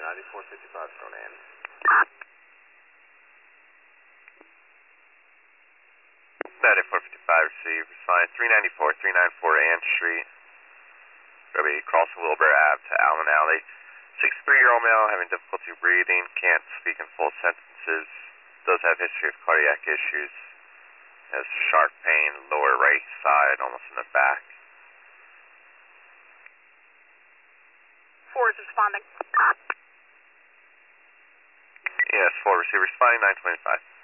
9455 Conan. 9455 received. Responding 394, 394 Ann Street. Going to be crossing Wilbur Ave to Allen Alley. 63-year-old male having difficulty breathing, can't speak in full sentences, does have history of cardiac issues, has sharp pain, lower right side, almost in the back. 4 is responding. Yes, 4 receiver responding 925.